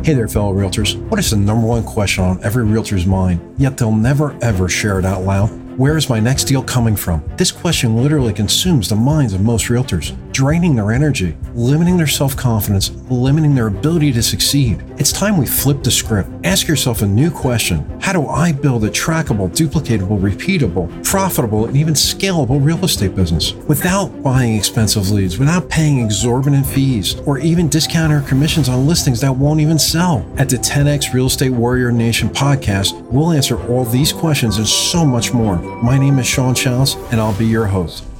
Hey there, fellow realtors. What is the number one question on every realtor's mind, yet they'll never ever share it out loud? Where is my next deal coming from? This question literally consumes the minds of most realtors, draining their energy, limiting their self-confidence, limiting their ability to succeed. It's time we flip the script. Ask yourself a new question. How do I build a trackable, duplicatable, repeatable, profitable, and even scalable real estate business without buying expensive leads, without paying exorbitant fees, or even discounting our commissions on listings that won't even sell? At the 10X Real Estate Warrior Nation podcast, we'll answer all these questions and so much more. My name is Sean Chalice, and I'll be your host.